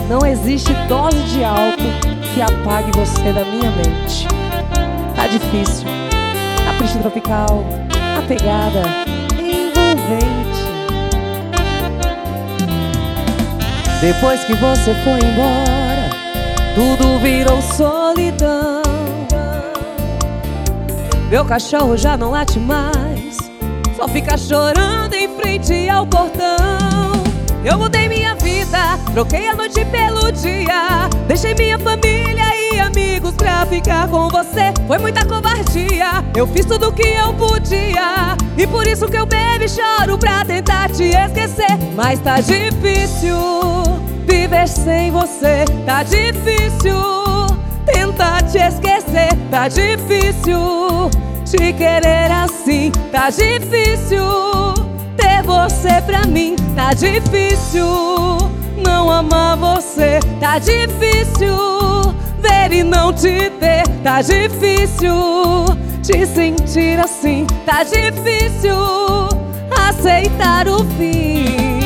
Não existe dose de álcool que apague você da minha mente. Tá difícil. Capricho tropical, a pegada envolvente. Depois que você foi embora, tudo virou solidão. Meu cachorro já não late mais, só fica chorando em frente ao portão. Eu mudei minha vida, troquei a noite pelo dia. Deixei minha família e amigos pra ficar com você. Foi muita covardia, eu fiz tudo o que eu podia, e por isso que eu bebo e choro pra tentar te esquecer. Mas tá difícil viver sem você. Tá difícil tentar te esquecer. Tá difícil te querer assim. Tá difícil ter você pra mim. Tá difícil não amar você. Tá difícil ver e não te ter. Tá difícil te sentir assim. Tá difícil aceitar o fim.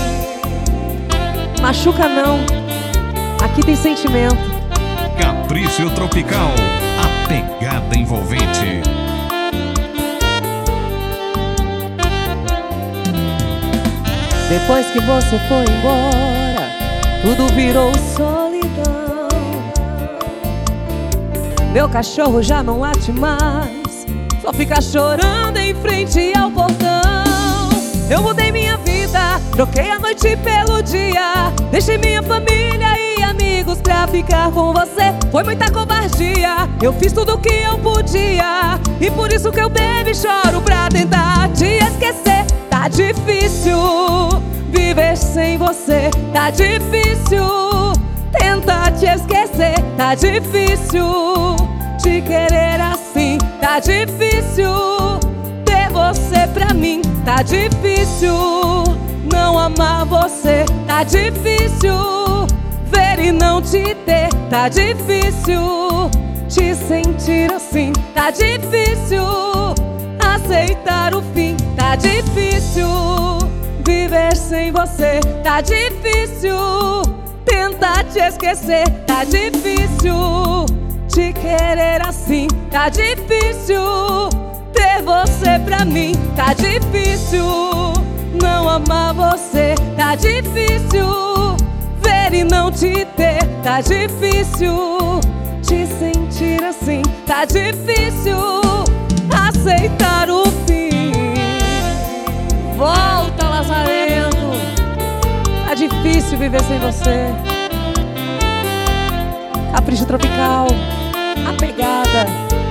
Machuca não, aqui tem sentimento. Capricho tropical, a pegada envolvente. Depois que você foi embora, tudo virou solidão. Meu cachorro já não late mais, só fica chorando em frente ao portão. Eu mudei minha vida, troquei a noite pelo dia. Deixei minha família e amigos pra ficar com você. Foi muita covardia, eu fiz tudo o que eu podia, e por isso que eu bebo e choro pra tentar te esquecer. Tá difícil viver sem você. Tá difícil tentar te esquecer. Tá difícil te querer assim. Tá difícil ter você pra mim. Tá difícil não amar você. Tá difícil ver e não te ter. Tá difícil te sentir assim. Tá difícil aceitar o fim. Tá difícil viver sem você. Tá difícil tentar te esquecer. Tá difícil te querer assim. Tá difícil ter você pra mim. Tá difícil não amar você. Tá difícil ver e não te ter. Tá difícil te sentir assim. Tá difícil aceitar o fim. Volta, Lazarento. Tá difícil viver sem você. Capricho tropical, a pegada